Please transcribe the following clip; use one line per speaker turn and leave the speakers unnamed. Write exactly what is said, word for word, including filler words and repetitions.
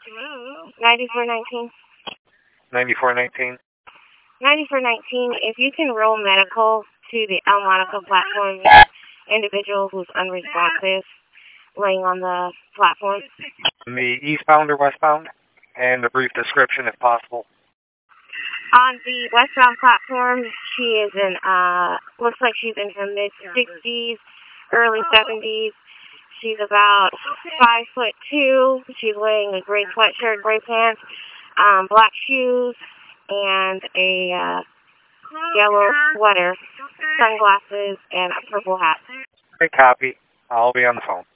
ninety-four nineteen.
ninety-four nineteen.
ninety-four nineteen, if you can roll medical to the El Monaco platform, individual who's unresponsive, laying on the platform.
The eastbound or westbound? And a brief description if possible.
On the westbound platform, she is in, uh, looks like she's in her mid-sixties, early seventies. She's about five foot two. She's wearing a gray sweatshirt, gray pants, um, black shoes, and a uh, yellow sweater, sunglasses, and a purple hat.
Great copy. I'll be on the phone.